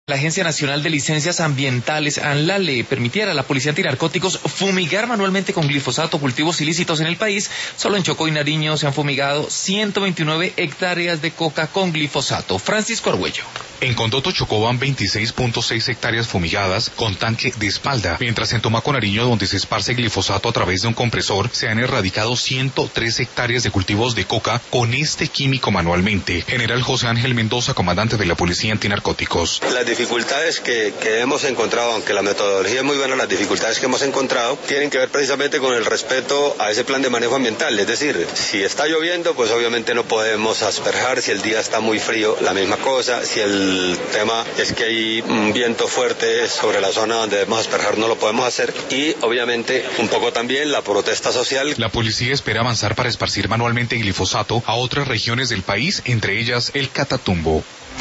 La Agencia Nacional de Licencias Ambientales, ANLA, le permitiera a la Policía Antinarcóticos fumigar manualmente con glifosato cultivos ilícitos en el país. Solo en Chocó y Nariño se han fumigado 129 hectáreas de coca con glifosato. Francisco Argüello. En Condoto, Chocó, van 26.6 hectáreas fumigadas con tanque de espalda, mientras en Tumaco, Nariño, donde se esparce glifosato a través de un compresor, se han erradicado 103 hectáreas de cultivos de coca con este químico manualmente. General José Ángel Mendoza, comandante de la Policía Antinarcóticos. Las dificultades que hemos encontrado, aunque la metodología es muy buena, las dificultades que hemos encontrado tienen que ver precisamente con el respeto a ese plan de manejo ambiental. Es decir, si está lloviendo, pues obviamente no podemos asperjar. Si el día está muy frío, la misma cosa. Si el tema es que hay un viento fuerte sobre la zona donde debemos asperjar, no lo podemos hacer. Y obviamente un poco también la protesta social. La policía espera avanzar para esparcir manualmente glifosato a otras regiones del país, entre ellas el Catatumbo.